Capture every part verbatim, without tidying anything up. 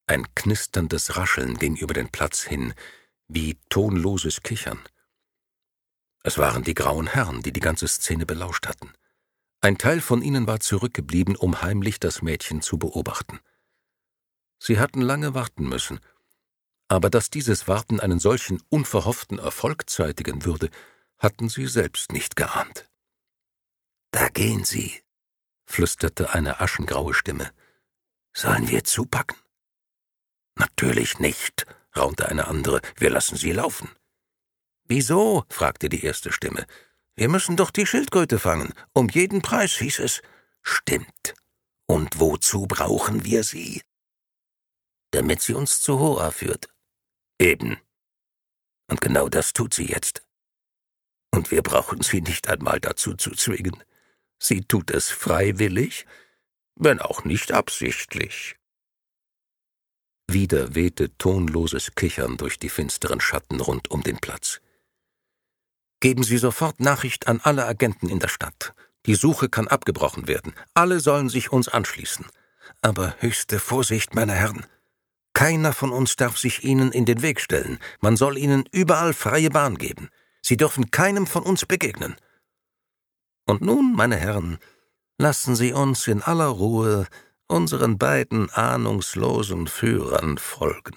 Ein knisterndes Rascheln ging über den Platz hin, wie tonloses Kichern. Es waren die grauen Herren, die die ganze Szene belauscht hatten. Ein Teil von ihnen war zurückgeblieben, um heimlich das Mädchen zu beobachten. Sie hatten lange warten müssen, aber dass dieses Warten einen solchen unverhofften Erfolg zeitigen würde, hatten sie selbst nicht geahnt. »Da gehen sie«, flüsterte eine aschengraue Stimme. »Sollen wir zupacken?« »Natürlich nicht«, raunte eine andere, »wir lassen sie laufen.« »Wieso?« fragte die erste Stimme. »Wir müssen doch die Schildkröte fangen, um jeden Preis«, hieß es. »Stimmt. Und wozu brauchen wir sie?« »Damit sie uns zu Hoa führt.« »Eben. Und genau das tut sie jetzt. Und wir brauchen sie nicht einmal dazu zu zwingen. Sie tut es freiwillig, wenn auch nicht absichtlich.« Wieder wehte tonloses Kichern durch die finsteren Schatten rund um den Platz. »Geben Sie sofort Nachricht an alle Agenten in der Stadt. Die Suche kann abgebrochen werden. Alle sollen sich uns anschließen. Aber höchste Vorsicht, meine Herren. Keiner von uns darf sich ihnen in den Weg stellen. Man soll ihnen überall freie Bahn geben. Sie dürfen keinem von uns begegnen. Und nun, meine Herren, lassen Sie uns in aller Ruhe unseren beiden ahnungslosen Führern folgen.«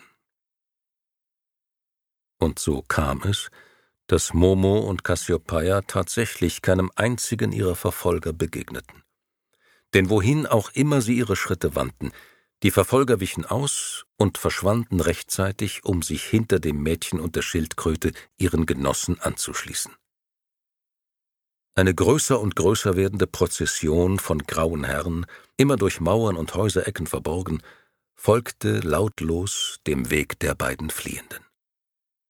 Und so kam es, dass Momo und Kassiopeia tatsächlich keinem einzigen ihrer Verfolger begegneten. Denn wohin auch immer sie ihre Schritte wandten, die Verfolger wichen aus und verschwanden rechtzeitig, um sich hinter dem Mädchen und der Schildkröte ihren Genossen anzuschließen. Eine größer und größer werdende Prozession von grauen Herren, immer durch Mauern und Häuserecken verborgen, folgte lautlos dem Weg der beiden Fliehenden.